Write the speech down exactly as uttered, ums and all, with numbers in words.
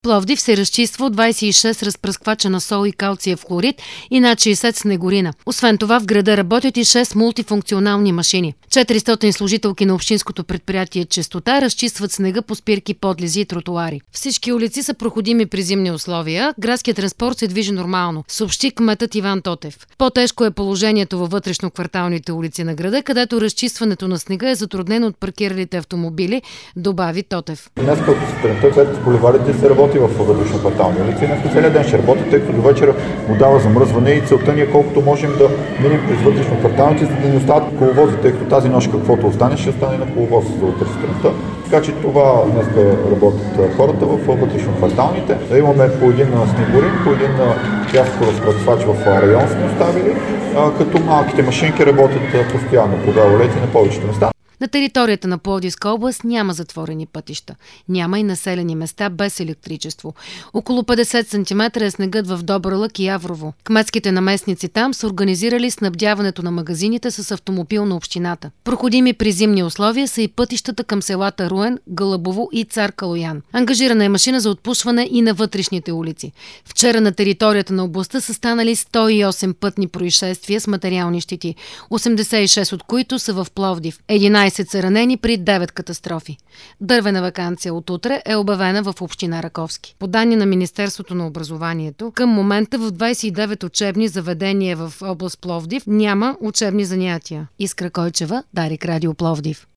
Пловдив се разчиства от двадесет и шест разпръсквача на сол и калциев хлорид и над шейсет снегорина. Освен това в града работят и шест мултифункционални машини. четиристотин служителки на общинското предприятие Чистота разчистват снега по спирки, подлези и тротуари. Всички улици са проходими при зимни условия. Градският транспорт се движи нормално, съобщи кметът Иван Тотев. По-тежко е положението във вътрешно-кварталните улици на града, където разчистването на снега е затруднено от паркиралите автомобили, добави Тотев. Днес като сутринта, след с боливарите се работи в вътрешно-квартални улици. Днес целият ден ще работи, тъй като до вечера му дава замръзване и целта ни е колкото можем да минем през вътрешно-кварталните, за да не остават коловози, тъй като тази нощ каквото остане, ще остане на коловоз за утре сутринта. Така че това днес работят хората в вътрешно-кварталните. Имаме по един снегорин, по един пясъчен разпръсквач в район сме оставили, като малките машинки работят постоянно по гаволети на повечето места. На територията на Пловдивска област няма затворени пътища. Няма и населени места без електричество. Около петдесет сантиметра е снегът в Добърлък и Яврово. Кметските наместници там са организирали снабдяването на магазините с автомобил на общината. Проходими при зимни условия са и пътищата към селата Руен, Гълъбово и Цар Калоян. Ангажирана е машина за отпушване и на вътрешните улици. Вчера на територията на областта са станали сто и осем пътни происшествия с материални щети, осемдесет и шест от които са в Пловдив. единадесет са ранени при девет катастрофи. Дървена ваканция от утре е обявена в община Раковски. По данни на Министерството на образованието, към момента в двадесет и девет учебни заведения в област Пловдив няма учебни занятия. Искра Койчева, Дарик Радио Пловдив.